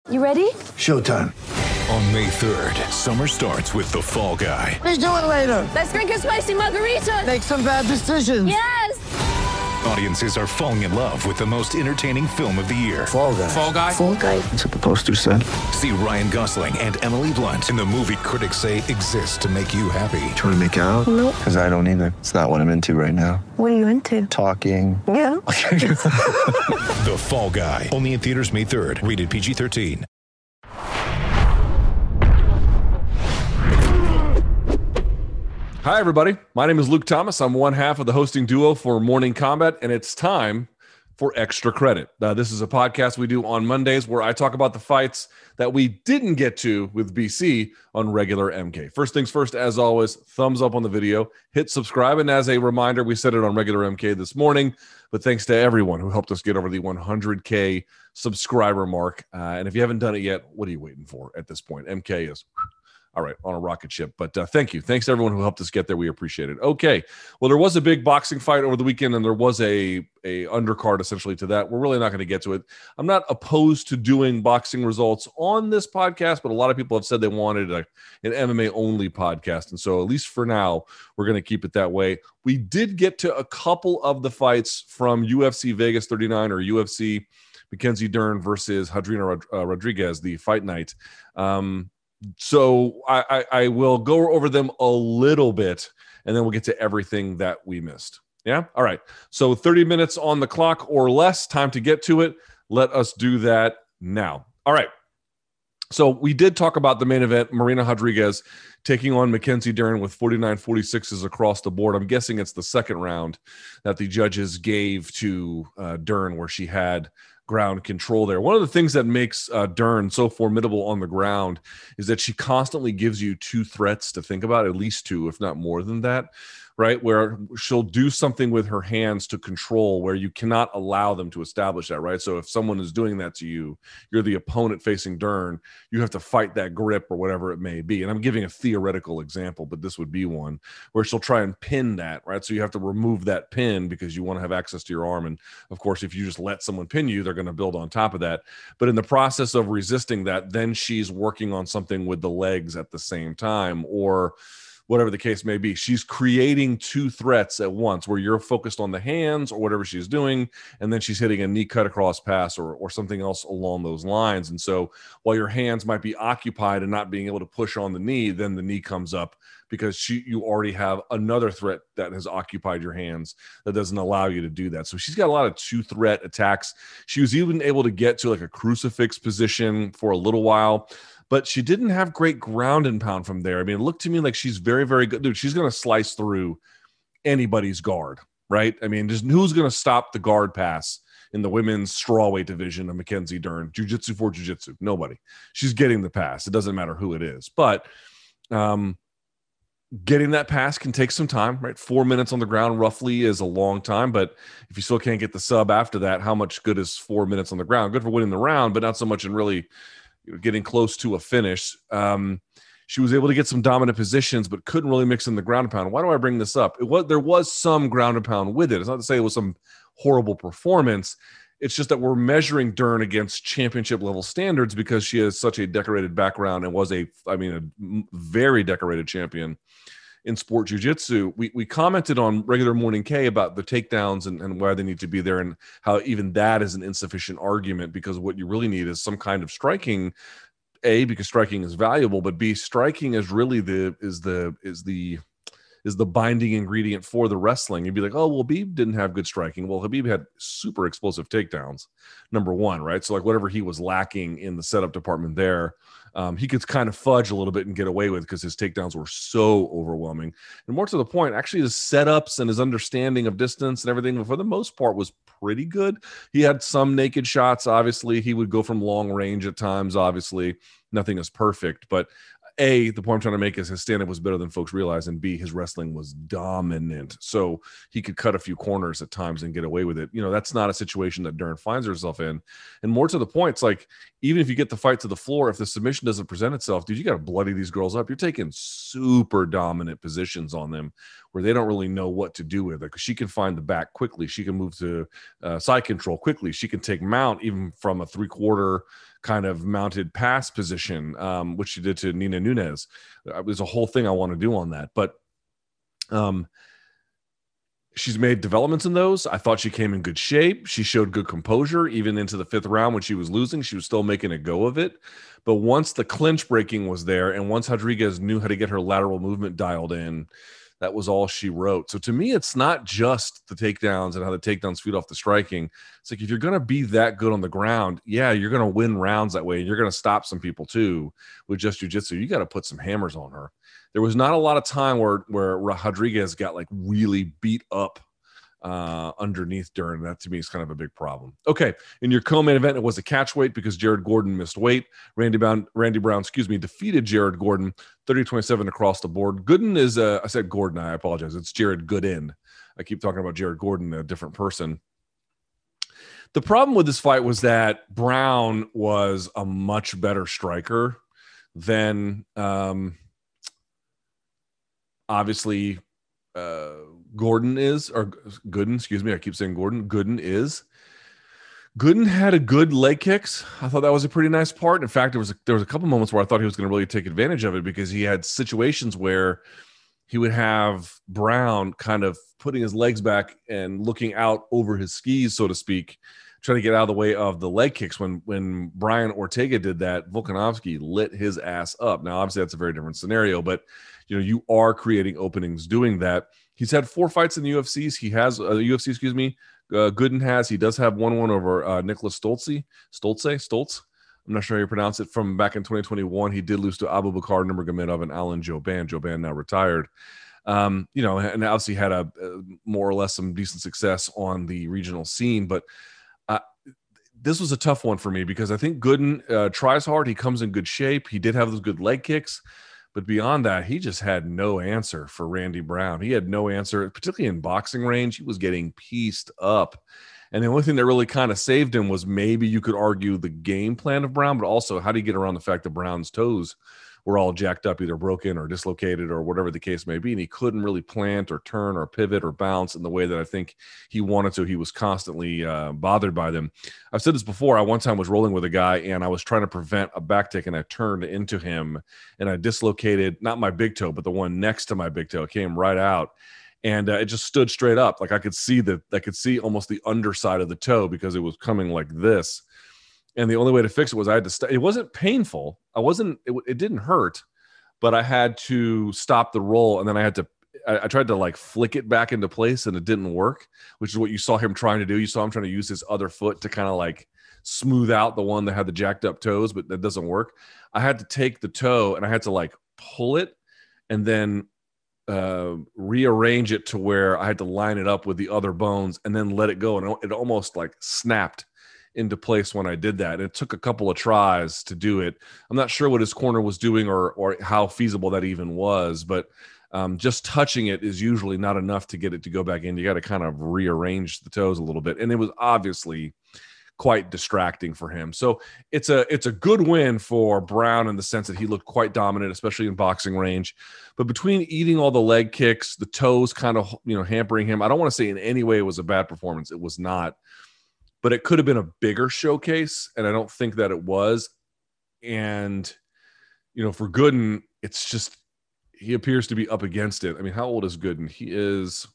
You ready? Showtime. On May 3rd, summer starts with The Fall Guy. Let's do it later. Let's drink a spicy margarita. Make some bad decisions. Yes! Audiences are falling in love with the most entertaining film of the year. Fall Guy. Fall Guy? Fall Guy. That's what the poster said. See Ryan Gosling and Emily Blunt in the movie critics say exists to make you happy. Trying to make it out? Nope. Because I don't either. It's not what I'm into right now. What are you into? Talking. Yeah. The Fall Guy. Only in theaters May 3rd. Rated PG-13. Hi, everybody. My name is Luke Thomas. I'm one half of the hosting duo for Morning Combat, and it's time for Extra Credit. This is a podcast we do on Mondays where I talk about the fights that we didn't get to with BC on regular MK. First things first, as always, thumbs up on the video, hit subscribe, and as a reminder, we said it on regular MK this morning, but thanks to everyone who helped us get over the 100K subscriber mark. And if you haven't done it yet, what are you waiting for at this point? MK is... all right, on a rocket ship. But thank you. Thanks to everyone who helped us get there. We appreciate it. Okay. Well, there was a big boxing fight over the weekend, and there was a undercard essentially to that. We're really not going to get to it. I'm not opposed to doing boxing results on this podcast, but a lot of people have said they wanted an MMA-only podcast. And so at least for now, we're going to keep it that way. We did get to a couple of the fights from UFC Vegas 39 or UFC Mackenzie Dern versus Hadrina Rodriguez, the fight night. So I will go over them a little bit, and then we'll get to everything that we missed. Yeah? All right. So 30 minutes on the clock or less, time to get to it. Let us do that now. All right. So we did talk about the main event, Marina Rodriguez taking on Mackenzie Dern with 49-46s across the board. I'm guessing it's the second round that the judges gave to Dern, where she had ground control there. One of the things that makes Dern so formidable on the ground is that she constantly gives you two threats to think about, at least two, if not more than that, right? Where she'll do something with her hands to control where you cannot allow them to establish that, right? So if someone is doing that to you, you're the opponent facing Dern, you have to fight that grip or whatever it may be. And I'm giving a theoretical example, but this would be one where she'll try and pin that, right? So you have to remove that pin because you want to have access to your arm. And of course, if you just let someone pin you, they're going to build on top of that. But in the process of resisting that, then she's working on something with the legs at the same time, or whatever the case may be. She's creating two threats at once where you're focused on the hands or whatever she's doing, and then she's hitting a knee cut across pass or something else along those lines. And so while your hands might be occupied and not being able to push on the knee, then the knee comes up because you already have another threat that has occupied your hands that doesn't allow you to do that. So she's got a lot of two threat attacks. She was even able to get to like a crucifix position for a little while, but she didn't have great ground and pound from there. I mean, it looked to me like she's very, very good. Dude, she's going to slice through anybody's guard, right? I mean, just who's going to stop the guard pass in the women's strawweight division of Mackenzie Dern? Jiu-jitsu for jiu-jitsu. Nobody. She's getting the pass. It doesn't matter who it is. But getting that pass can take some time, right? 4 minutes on the ground roughly is a long time, but if you still can't get the sub after that, how much good is 4 minutes on the ground? Good for winning the round, but not so much in really getting close to a finish. She was able to get some dominant positions, but couldn't really mix in the ground and pound. Why do I bring this up? There was some ground and pound with it. It's not to say it was some horrible performance. It's just that we're measuring Dern against championship level standards because she has such a decorated background and was a very decorated champion in sport jiu-jitsu. We commented on regular Morning K about the takedowns and why they need to be there, and how even that is an insufficient argument, because what you really need is some kind of striking, A, because striking is valuable, but B, striking is really the binding ingredient for the wrestling. You'd be like, oh, well, Habib didn't have good striking. Well, Habib had super explosive takedowns, number one, right? So like whatever he was lacking in the setup department there, he could kind of fudge a little bit and get away with because his takedowns were so overwhelming. And more to the point, actually his setups and his understanding of distance and everything, for the most part, was pretty good. He had some naked shots, obviously. He would go from long range at times, obviously. Nothing is perfect, but A, the point I'm trying to make is his stand-up was better than folks realize, and B, his wrestling was dominant. So he could cut a few corners at times and get away with it. You know, that's not a situation that Dern finds herself in. And more to the point, it's like, even if you get the fight to the floor, if the submission doesn't present itself, dude, you got to bloody these girls up. You're taking super dominant positions on them where they don't really know what to do with it. Because she can find the back quickly. She can move to side control quickly. She can take mount even from a 3/4 kind of mounted pass position, which she did to Nina Nunes. There's a whole thing I want to do on that. But she's made developments in those. I thought she came in good shape. She showed good composure, even into the 5th round when she was losing. She was still making a go of it. But once the clinch breaking was there, and once Rodriguez knew how to get her lateral movement dialed in, that was all she wrote. So to me, it's not just the takedowns and how the takedowns feed off the striking. It's like, if you're going to be that good on the ground, yeah, you're going to win rounds that way. You're going to stop some people too with just jiu-jitsu. You got to put some hammers on her. There was not a lot of time where Rodriguez got like really beat up underneath during that. To me, is kind of a big problem. Okay, in your co-main event, it was a catch weight because Jared Gordon missed weight. Randy Brown, defeated Jared Gordon 30-27 across the board. Gooden is I said Gordon. I apologize. It's Jared Gooden. I keep talking about Jared Gordon, a different person. The problem with this fight was that Brown was a much better striker than obviously Gordon is, or Gooden, excuse me. I keep saying Gordon. Gooden is. Gooden had a good leg kicks. I thought that was a pretty nice part. In fact, there was a couple moments where I thought he was going to really take advantage of it, because he had situations where he would have Brown kind of putting his legs back and looking out over his skis, so to speak, trying to get out of the way of the leg kicks. When Brian Ortega did that, Volkanovski lit his ass up. Now, obviously, that's a very different scenario, but you are creating openings doing that. He's had 4 fights in the UFC. He has UFC, excuse me. Gooden has. He does have 1 over Nicholas Stoltz. I'm not sure how you pronounce it. From back in 2021, he did lose to Abubakar Nurmagomedov and Alan Jouban. Jouban now retired. And obviously had a more or less some decent success on the regional scene. But this was a tough one for me, because I think Gooden tries hard. He comes in good shape. He did have those good leg kicks. But beyond that, he just had no answer for Randy Brown. He had no answer, particularly in boxing range. He was getting pieced up. And the only thing that really kind of saved him was, maybe you could argue, the game plan of Brown, but also how do you get around the fact that Brown's toes were all jacked up, either broken or dislocated or whatever the case may be. And he couldn't really plant or turn or pivot or bounce in the way that I think he wanted to. He was constantly bothered by them. I've said this before. I one time was rolling with a guy and I was trying to prevent a back take, and I turned into him and I dislocated, not my big toe, but the one next to my big toe. It came right out. And it just stood straight up. Like I could see almost the underside of the toe, because it was coming like this. And the only way to fix it was I had to it wasn't painful. It didn't hurt, but I had to stop the roll. And then I tried to like flick it back into place, and it didn't work, which is what you saw him trying to do. You saw him trying to use his other foot to kind of like smooth out the one that had the jacked up toes, but that doesn't work. I had to take the toe and I had to like pull it and then rearrange it to where I had to line it up with the other bones and then let it go. And it almost like snapped into place when I did that. And it took a couple of tries to do it. I'm not sure what his corner was doing or how feasible that even was, but just touching it is usually not enough to get it to go back in. You got to kind of rearrange the toes a little bit. And it was obviously quite distracting for him. So it's a good win for Brown in the sense that he looked quite dominant, especially in boxing range. But between eating all the leg kicks, the toes kind of, hampering him, I don't want to say in any way it was a bad performance. It was not. But it could have been a bigger showcase, and I don't think that it was. And, for Gooden, it's just he appears to be up against it. I mean, how old is Gooden? He is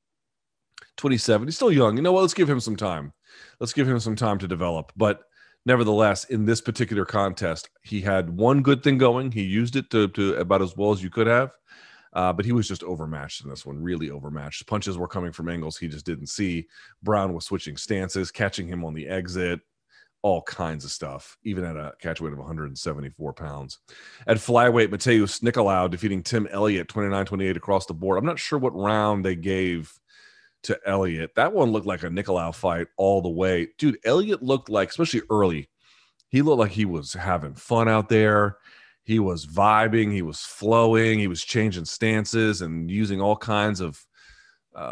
27. He's still young. You know what? Let's give him some time. Let's give him some time to develop. But nevertheless, in this particular contest, he had one good thing going. He used it to about as well as you could have. But he was just overmatched in this one, really overmatched. Punches were coming from angles he just didn't see. Brown was switching stances, catching him on the exit, all kinds of stuff, even at a catch weight of 174 pounds. At flyweight, Mateus Nicolau defeating Tim Elliott 29-28 across the board. I'm not sure what round they gave to Elliott. That one looked like a Nicolau fight all the way. Dude, Elliott looked like, especially early, he looked like he was having fun out there. He was vibing, he was flowing, he was changing stances and using all kinds of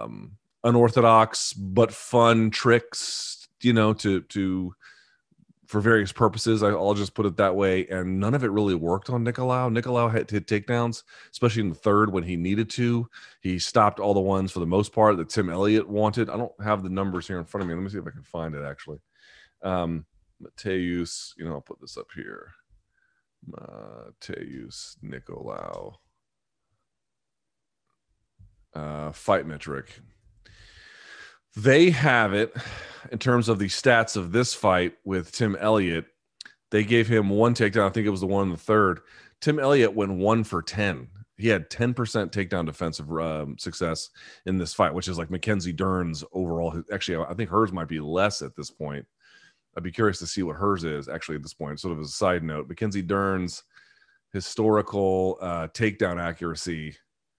unorthodox but fun tricks, to for various purposes. I'll just put it that way. And none of it really worked on Nicolau. Nicolau had to hit takedowns, especially in the third when he needed to. He stopped all the ones for the most part that Tim Elliott wanted. I don't have the numbers here in front of me. Let me see if I can find it actually. Mateus, I'll put this up here. Mateus Nicolau. Fight metric. They have it in terms of the stats of this fight with Tim Elliott. They gave him one takedown. I think it was the one in the third. Tim Elliott went 1 for 10. He had 10% takedown defensive success in this fight, which is like Mackenzie Dern's overall. Actually, I think hers might be less at this point. I'd be curious to see what hers is actually at this point. Sort of as a side note, Mackenzie Dern's historical takedown accuracy.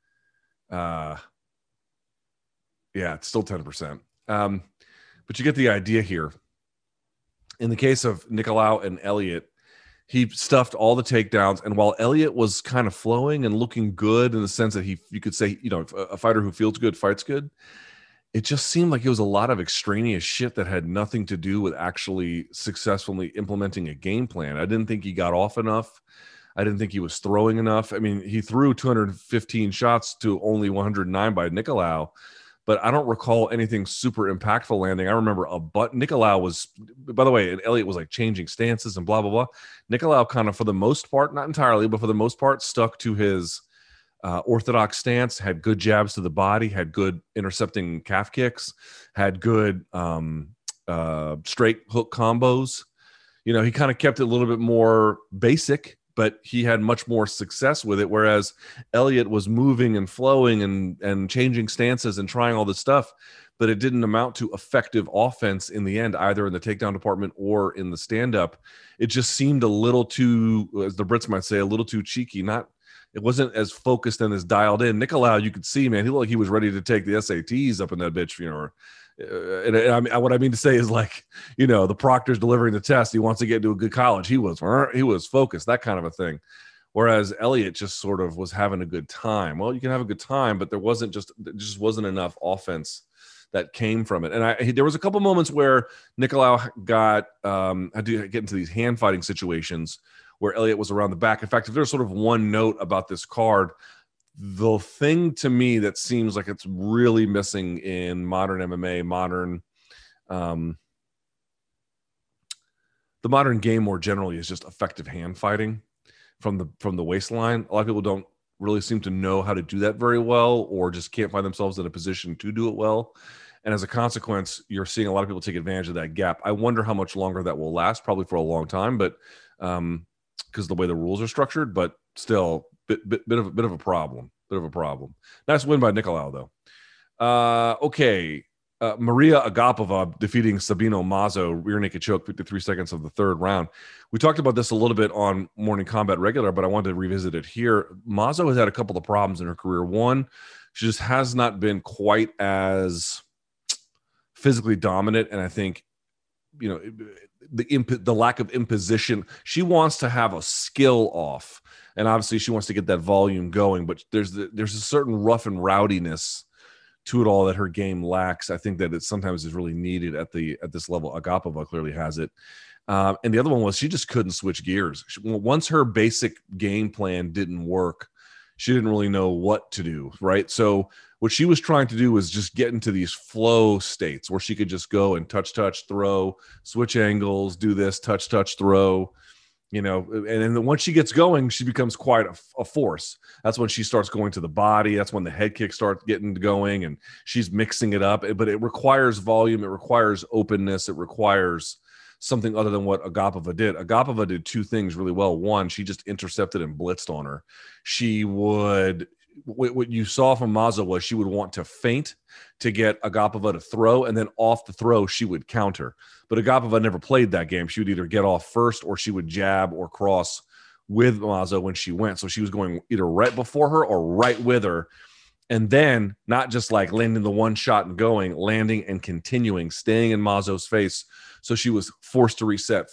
Yeah, it's still 10%. But you get the idea here. In the case of Nicolau and Elliott, he stuffed all the takedowns. And while Elliott was kind of flowing and looking good in the sense that you could say, a fighter who feels good, fights good, it just seemed like it was a lot of extraneous shit that had nothing to do with actually successfully implementing a game plan. I didn't think he got off enough. I didn't think he was throwing enough. I mean, he threw 215 shots to only 109 by Nicolau, but I don't recall anything super impactful landing. I remember Nicolau was, by the way, and Elliott was like changing stances and blah, blah, blah. Nicolau kind of, for the most part, not entirely, but for the most part, stuck to his orthodox stance, had good jabs to the body, had good intercepting calf kicks, had good straight hook combos. He kind of kept it a little bit more basic, but he had much more success with it, whereas Elliott was moving and flowing and changing stances and trying all this stuff, but it didn't amount to effective offense in the end, either in the takedown department or in the stand-up. It just seemed a little too, as the Brits might say, a little too cheeky. It wasn't as focused and as dialed in. Nicolau, you could see, man, he looked like he was ready to take the SATs up in that bitch, and what I mean to say is, like, the proctor's delivering the test. He wants to get into a good college. He was focused, that kind of a thing. Whereas Elliott just sort of was having a good time. Well, you can have a good time, but there just wasn't enough offense that came from it. And there was a couple moments where Nicolau had to get into these hand fighting situations where Elliott was around the back. In fact, if there's sort of one note about this card, the thing to me that seems like it's really missing in modern MMA, the modern game more generally, is just effective hand fighting from the waistline. A lot of people don't really seem to know how to do that very well, or just can't find themselves in a position to do it well. And as a consequence, you're seeing a lot of people take advantage of that gap. I wonder how much longer that will last, probably for a long time, but because the way the rules are structured, but still bit of a problem. Nice win by Nicolau, though. Okay. Maria Agapova defeating Sabino Mazo, rear naked choke, 53 seconds of the third round. We talked about this a little bit on Morning Combat Regular, but I wanted to revisit it here. Mazo has had a couple of problems in her career. One, she just has not been quite as physically dominant, and I think, the lack of imposition. She wants to have a skill off, and obviously she wants to get that volume going, but there's a certain rough and rowdiness to it all that her game lacks. I think that it sometimes is really needed at this level. Agapova clearly has it. And the other one was she just couldn't switch gears. Once her basic game plan didn't work, she didn't really know what to do, right? So what she was trying to do was just get into these flow states where she could just go and touch, throw, switch angles, do this, touch, throw, and then once she gets going, she becomes quite a force. That's when she starts going to the body. That's when the head kick starts getting going, and she's mixing it up. But it requires volume. It requires openness. It requires something other than what Agapova did. Agapova did two things really well. One, she just intercepted and blitzed on her. What you saw from Mazo was she would want to feint to get Agapova to throw, and then off the throw, she would counter. But Agapova never played that game. She would either get off first, or she would jab or cross with Mazo when she went. So she was going either right before her or right with her. And then not just like landing the one shot and going, landing and continuing, staying in Mazo's face. So she was forced to reset.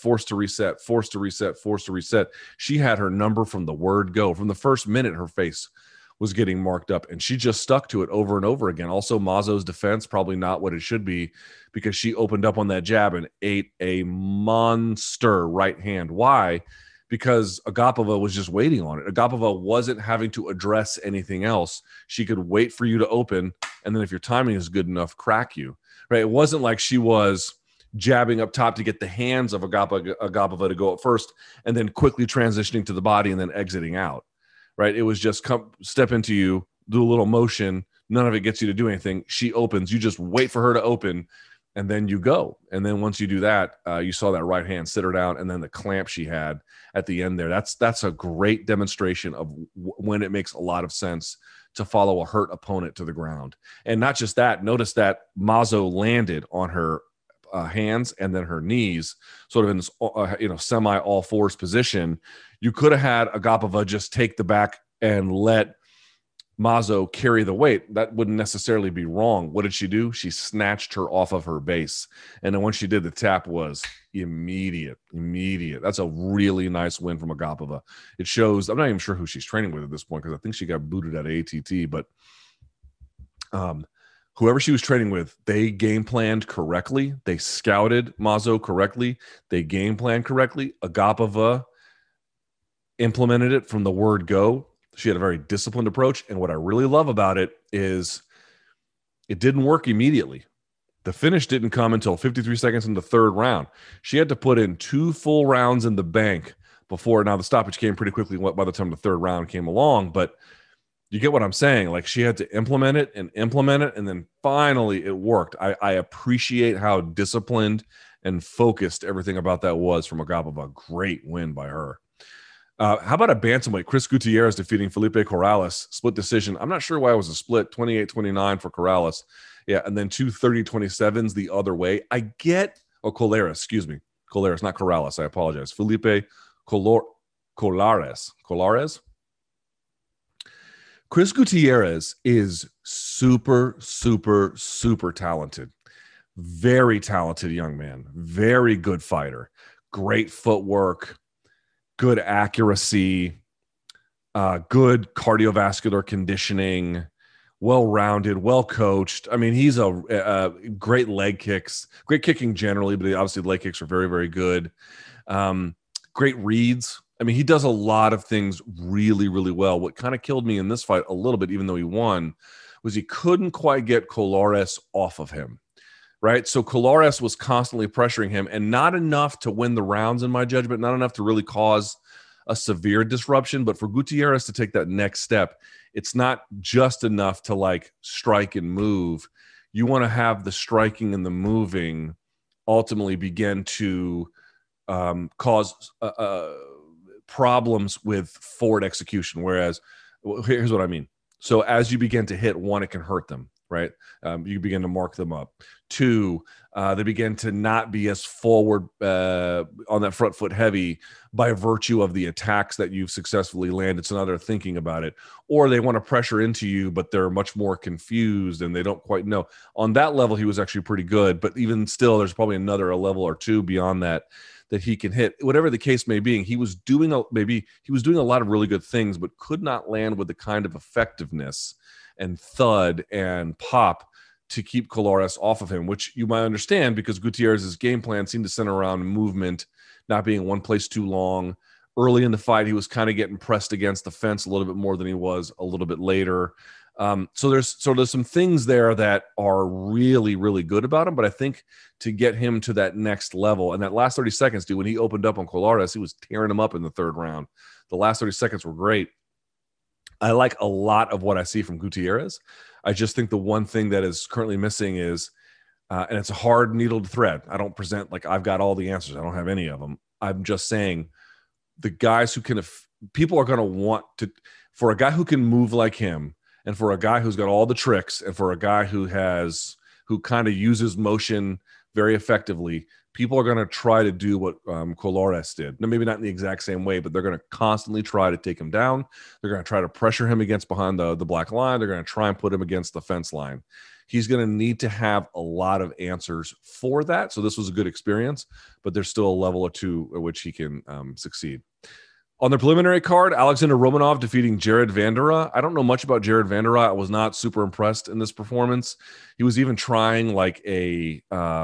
She had her number from the word go. From the first minute, her face was getting marked up, and she just stuck to it over and over again. Also, Mazo's defense, probably not what it should be, because she opened up on that jab and ate a monster right hand. Why? Because Agapova was just waiting on it. Agapova wasn't having to address anything else. She could wait for you to open, and then if your timing is good enough, crack you. Right? It wasn't like she was jabbing up top to get the hands of Agapova to go up first, and then quickly transitioning to the body and then exiting out. Right? It was just step into you, do a little motion. None of it gets you to do anything. She opens. You just wait for her to open, and then you go. And then once you do that, you saw that right hand sit her down, and then the clamp she had at the end there. That's a great demonstration of when it makes a lot of sense to follow a hurt opponent to the ground. And not just that. Notice that Mazo landed on her hands and then her knees, sort of in this semi all fours position. You could have had Agapova just take the back and let Mazo carry the weight. That wouldn't necessarily be wrong. What did she do? She snatched her off of her base. And then when she did, the tap was immediate. That's a really nice win from Agapova. It shows, I'm not even sure who she's training with at this point, because I think she got booted out of ATT, but whoever she was training with, they game planned correctly. They scouted Mazo correctly. They game planned correctly. Agapova implemented it from the word go. She had a very disciplined approach. And what I really love about it is it didn't work immediately. The finish didn't come until 53 seconds in the third round. She had to put in 2 full rounds in the bank before. Now, the stoppage came pretty quickly by the time the third round came along, but you get what I'm saying? Like, she had to implement it, and then finally it worked. I appreciate how disciplined and focused everything about that was from Agapova. Great win by her. How about a bantamweight? Chris Gutierrez defeating Felipe Corrales. Split decision. I'm not sure why it was a split. 28-29 for Corrales. Yeah, and then 2 30-27s the other way. I get – Colares, excuse me. Colares, not Corrales. I apologize. Felipe Colares. Chris Gutierrez is super, super, super talented. Very talented young man. Very good fighter. Great footwork. Good accuracy, good cardiovascular conditioning, well-rounded, well-coached. I mean, he's a great leg kicks, great kicking generally, but obviously leg kicks are very, very good. Great reads. I mean, he does a lot of things really, really well. What kind of killed me in this fight a little bit, even though he won, was he couldn't quite get Colares off of him. Right. So Colares was constantly pressuring him, and not enough to win the rounds, in my judgment, not enough to really cause a severe disruption. But for Gutierrez to take that next step, it's not just enough to like strike and move. You want to have the striking and the moving ultimately begin to cause problems with forward execution. Whereas here's what I mean. So as you begin to hit one, it can hurt them. Right. You begin to mark them up. 2, they begin to not be as forward on that front foot heavy by virtue of the attacks that you've successfully landed. So now they're thinking about it, or they want to pressure into you, but they're much more confused and they don't quite know. On that level, he was actually pretty good, but even still, there's probably a level or 2 beyond that he can hit. Whatever the case may be, he was doing a lot of really good things, but could not land with the kind of effectiveness and thud and pop to keep Colares off of him, which you might understand because Gutierrez's game plan seemed to center around movement, not being in one place too long. Early in the fight, he was kind of getting pressed against the fence a little bit more than he was a little bit later. So there's some things there that are really, really good about him, but I think to get him to that next level, and that last 30 seconds, dude, when he opened up on Colares, he was tearing him up in the third round. The last 30 seconds were great. I like a lot of what I see from Gutierrez. I just think the one thing that is currently missing is, and it's a hard needle to thread. I don't present like I've got all the answers. I don't have any of them. I'm just saying the guys who can, people are going to want to, for a guy who can move like him, and for a guy who's got all the tricks, and for a guy who kind of uses motion very effectively, people are going to try to do what Colares did. Now, maybe not in the exact same way, but they're going to constantly try to take him down. They're going to try to pressure him against behind the black line. They're going to try and put him against the fence line. He's going to need to have a lot of answers for that. So this was a good experience, but there's still a level or 2 at which he can succeed. On the preliminary card, Alexander Romanov defeating Jared Vanderaa. I don't know much about Jared Vanderaa. I was not super impressed in this performance. He was even trying like a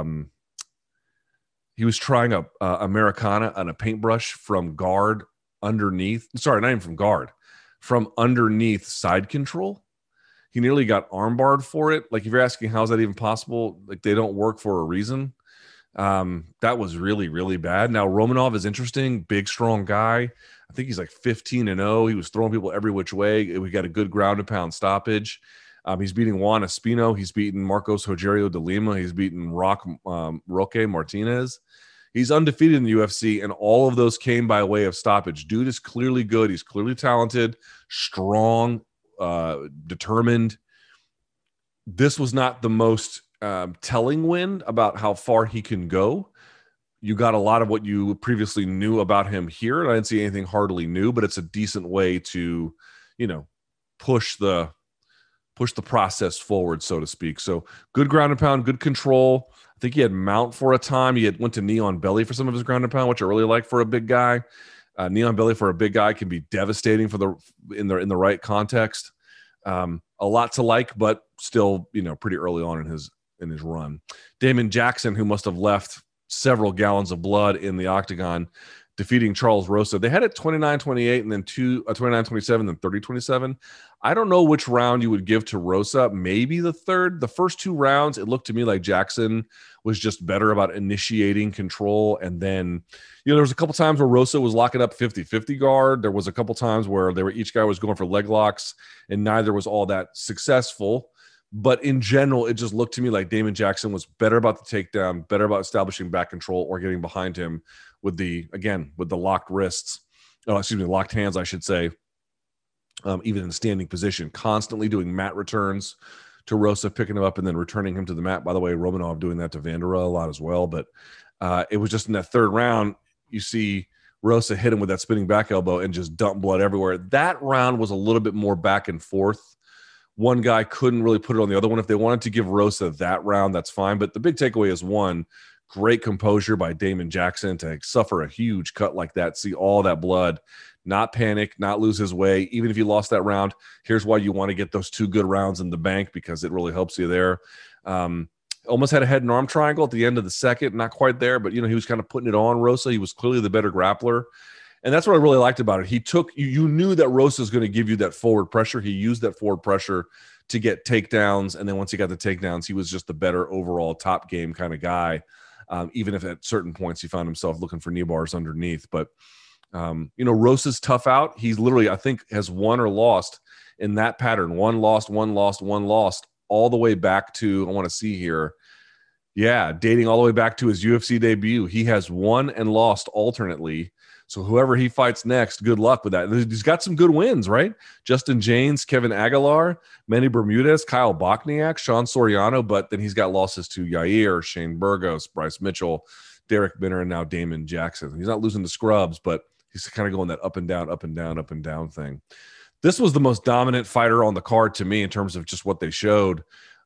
Americana on a paintbrush from guard underneath. Sorry, not even from guard, from underneath side control. He nearly got armbarred for it. Like if you're asking how is that even possible, like they don't work for a reason. That was really, really bad. Now Romanov is interesting, big, strong guy. I think he's like 15-0. He was throwing people every which way. We got a good ground and pound stoppage. He's beating Juan Espino. He's beaten Marcos Rogerio de Lima. He's beaten Roque Martinez. He's undefeated in the UFC, and all of those came by way of stoppage. Dude is clearly good. He's clearly talented, strong, determined. This was not the most telling win about how far he can go. You got a lot of what you previously knew about him here, and I didn't see anything hardly new, but it's a decent way to, push the process forward, so to speak. So good ground and pound, good control. I think he had mount for a time. He went to knee on belly for some of his ground and pound, which I really like for a big guy. Knee on belly for a big guy can be devastating in the right context. A lot to like, but still, pretty early on in his run. Damon Jackson, who must have left several gallons of blood in the octagon, defeating Charles Rosa. They had it 29-28 and then 29-27 and 30-27. I don't know which round you would give to Rosa. Maybe the third. The first two rounds, it looked to me like Jackson was just better about initiating control. And then, there was a couple times where Rosa was locking up 50-50 guard. There was a couple times where each guy was going for leg locks, and neither was all that successful. But in general, it just looked to me like Damon Jackson was better about the takedown, better about establishing back control or getting behind him with the locked wrists. Locked hands, I should say, even in standing position, constantly doing mat returns to Rosa, picking him up and then returning him to the mat. By the way, Romanov doing that to Vanderaa a lot as well. But it was just in that third round, you see Rosa hit him with that spinning back elbow and just dump blood everywhere. That round was a little bit more back and forth. One guy couldn't really put it on the other one. If they wanted to give Rosa that round, that's fine. But the big takeaway is, one, great composure by Damon Jackson to suffer a huge cut like that, see all that blood, not panic, not lose his way. Even if you lost that round, here's why you want to get those two good rounds in the bank, because it really helps you there. Almost had a head and arm triangle at the end of the second, not quite there, but he was kind of putting it on Rosa. He was clearly the better grappler. And that's what I really liked about it. He took, you knew that Rosa is going to give you that forward pressure. He used that forward pressure to get takedowns. And then once he got the takedowns, he was just the better overall top game kind of guy. Even if at certain points he found himself looking for knee bars underneath. But, Rosa's tough out. He's literally, I think, has won or lost in that pattern. One lost, all the way back to, I want to see here. Yeah, dating all the way back to his UFC debut. He has won and lost alternately. So whoever he fights next, good luck with that. He's got some good wins, right? Justin James, Kevin Aguilar, Manny Bermudez, Kyle Bochniak, Sean Soriano, but then he's got losses to Yair, Shane Burgos, Bryce Mitchell, Derek Binner, and now Damon Jackson. He's not losing to scrubs, but he's kind of going that up and down, up and down, up and down thing. This was the most dominant fighter on the card to me in terms of just what they showed,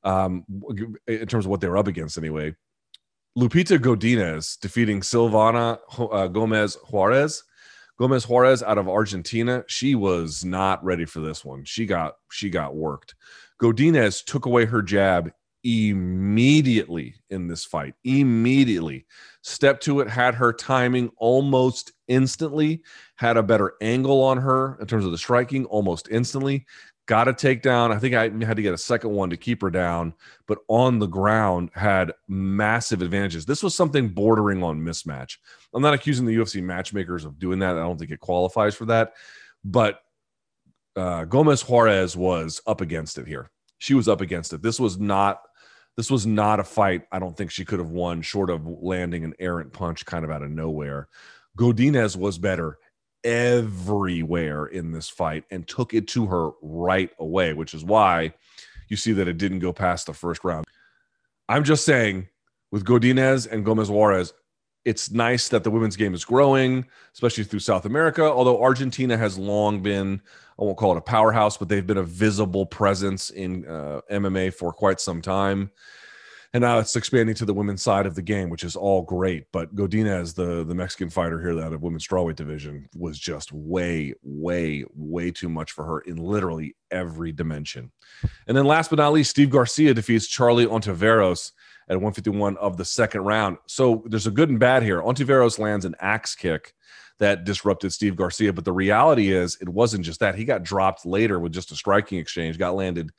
in terms of what they were up against anyway. Lupita Godinez defeating Silvana Gomez Juarez. Gomez Juarez out of Argentina. She was not ready for this one. She got worked. Godinez took away her jab immediately in this fight. Immediately. Stepped to it, had her timing almost instantly, had a better angle on her in terms of the striking almost instantly. Got a takedown. I think I had to get a second one to keep her down, but on the ground had massive advantages. This was something bordering on mismatch. I'm not accusing the UFC matchmakers of doing that. I don't think it qualifies for that, but Gomez Juarez was up against it here. She was up against it. This was not a fight I don't think she could have won, short of landing an errant punch kind of out of nowhere. Godinez was better everywhere in this fight and took it to her right away, which is why you see that it didn't go past the first round. I'm just saying, with Godinez and Gomez Juarez, it's nice that the women's game is growing, especially through South America, although Argentina has long been, I won't call it a powerhouse, but they've been a visible presence in MMA for quite some time. And now it's expanding to the women's side of the game, which is all great. But Godinez, the Mexican fighter here, that of women's strawweight division, was just way, way, way too much for her in literally every dimension. And then last but not least, Steve Garcia defeats Charlie Ontiveros at 151 of the second round. So there's a good and bad here. Ontiveros lands an axe kick that disrupted Steve Garcia. But the reality is it wasn't just that. He got dropped later with just a striking exchange, got landed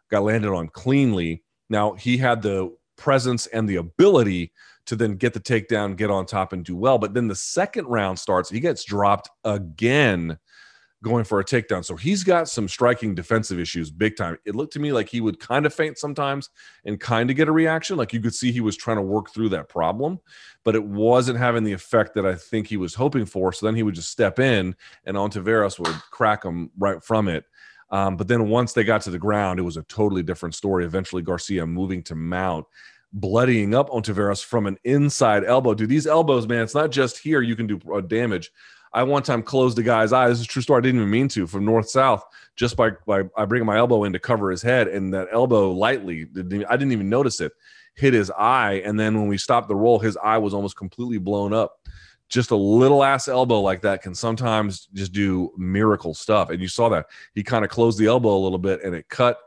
on cleanly. Now, he had the presence and the ability to then get the takedown, get on top, and do well. But then the second round starts. He gets dropped again going for a takedown. So he's got some striking defensive issues big time. It looked to me like he would kind of feint sometimes and kind of get a reaction. Like you could see he was trying to work through that problem, but it wasn't having the effect that I think he was hoping for. So then he would just step in and Ontiveros would crack him right from it. But then once they got to the ground, it was a totally different story. Eventually, Garcia moving to mount, bloodying up Ontiveros from an inside elbow. Dude, these elbows, man, it's not just here you can do damage. I one time closed a guy's eye. This is a true story. I didn't even mean to, from north-south, just by bringing my elbow in to cover his head. And that elbow lightly, I didn't even notice it, hit his eye. And then when we stopped the roll, his eye was almost completely blown up. Just a little ass elbow like that can sometimes just do miracle stuff. And you saw that. He kind of closed the elbow a little bit and it cut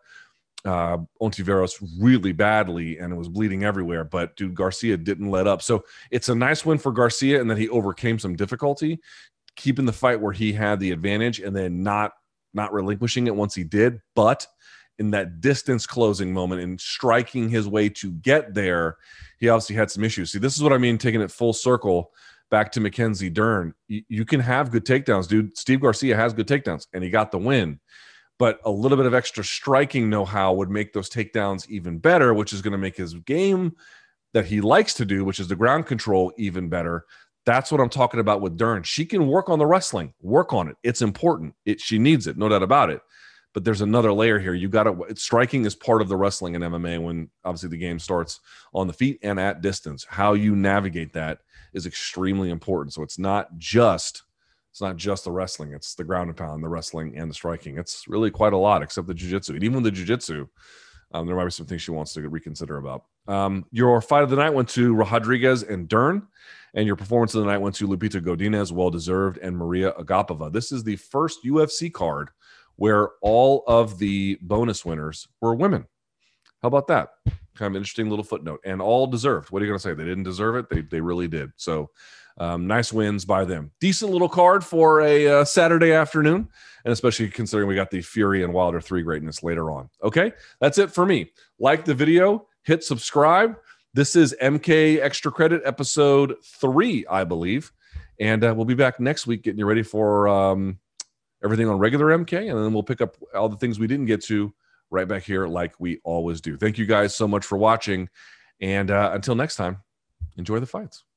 Ontiveros really badly and it was bleeding everywhere. But, dude, Garcia didn't let up. So it's a nice win for Garcia, and then he overcame some difficulty, keeping the fight where he had the advantage and then not relinquishing it once he did. But in that distance closing moment and striking his way to get there, he obviously had some issues. See, this is what I mean, taking it full circle back to Mackenzie Dern. You can have good takedowns, dude. Steve Garcia has good takedowns, and he got the win. But a little bit of extra striking know-how would make those takedowns even better, which is going to make his game that he likes to do, which is the ground control, even better. That's what I'm talking about with Dern. She can work on the wrestling, work on it. It's important. She needs it, no doubt about it. But there's another layer here. You got to, striking is part of the wrestling in MMA when obviously the game starts on the feet and at distance. How you navigate that is extremely important. So it's not just the wrestling. It's the ground and pound, the wrestling, and the striking. It's really quite a lot, except the jiu-jitsu. And even with the jiu-jitsu, there might be some things she wants to reconsider about. Your fight of the night went to Rodriguez and Dern, and your performance of the night went to Lupita Godinez, well-deserved, and Maria Agapova. This is the first UFC card where all of the bonus winners were women. How about that? Kind of interesting little footnote. And all deserved. What are you going to say? They didn't deserve it? They really did. So nice wins by them. Decent little card for a Saturday afternoon, and especially considering we got the Fury and Wilder 3 greatness later on. Okay, that's it for me. Like the video, hit subscribe. This is MK Extra Credit episode 3, I believe. And we'll be back next week getting you ready for everything on regular MK, and then we'll pick up all the things we didn't get to right back here like we always do. Thank you guys so much for watching, and until next time, enjoy the fights.